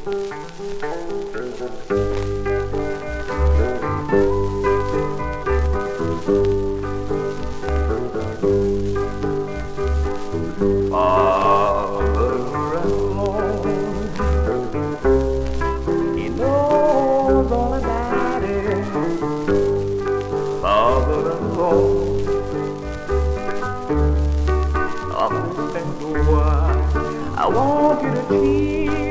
Father alone, he knows all about it. Father alone, understand why I want you to keep